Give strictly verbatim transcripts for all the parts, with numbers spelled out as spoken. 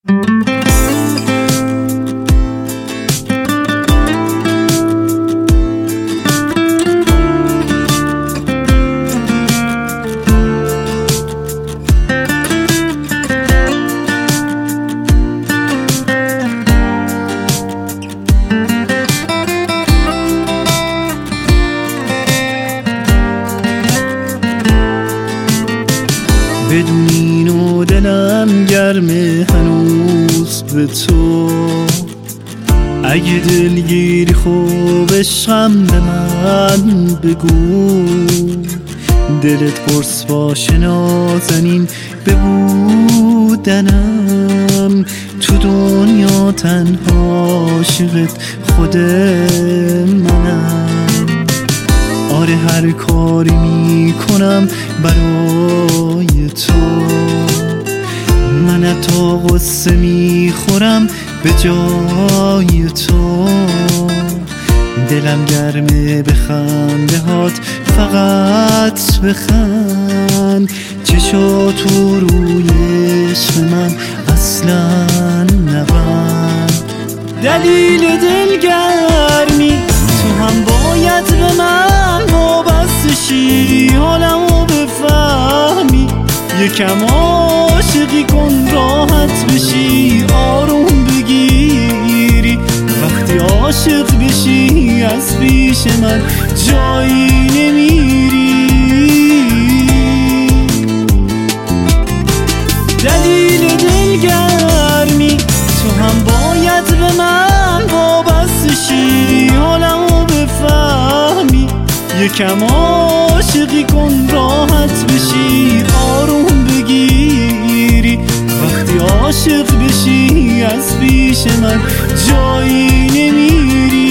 بدونین و دلم گرمه هنوز به تو، اگه دلگیری خوب عشقم به من بگو، دلت قرص باشه نازنین به بودنم، تو دنیا تنها عاشقت خود منم. آره هر کاری میکنم برای تو، من حتی غصه میخورم به جای تو، دلم گرمه به خنده هات فقط بخند، چشاتو روی عشق من اصلا نبند. دلیل دلگرمی تو هم باید به من وابسته شی، حالمو بفهمی، یکم عاشقی کن راحت بشی، آروم بگیری، وقتی عاشق بشی از پیش من جایی نمیری. دلیل دلگرمی تو هم باید به من وابسته شی، حالمو بفهمی، یکم عاشقی کن راحت بشی، آروم بگیری، وقتی عاشق بشی از پیش من جایی نمیری.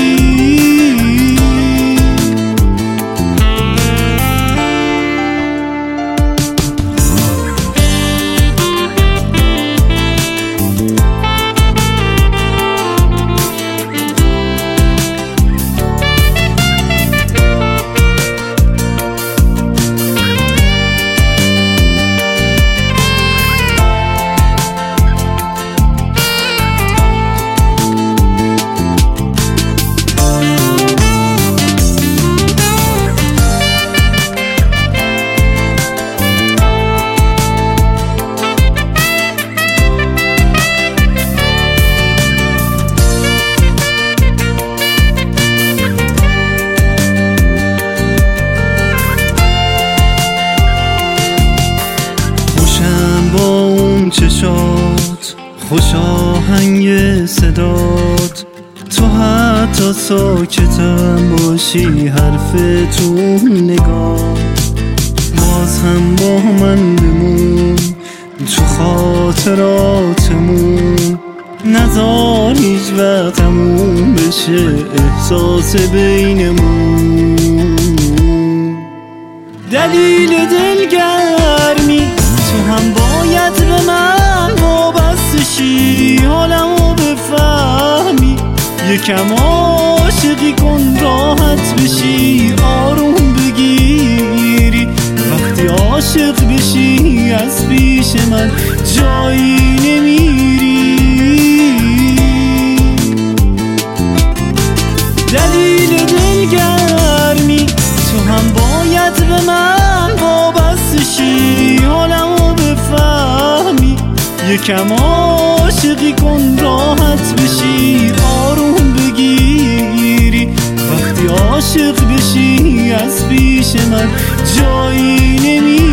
چشات خوش آهنگ صدات، تو حتی ساکتم باشی حرف تو نگاه، باز هم با من بمون تو خاطراتمون، نذار هیچ وقت تموم بشه احساس بینمون. دلیل دلگرمی تو هم باید به من وابسته شی، حالمو بفهمی، یکم عاشقی کن راحت بشی، آروم بگیری، وقتی عاشق بشی از پیش من جایی نمیری. دلیل دلگرمی تو هم باید به من وابسته شی، حالمو بفهمی، یکم عاشقی کن راحت بشی، آروم بگیری، وقتی عاشق بشی از پیش من جایی نمیری.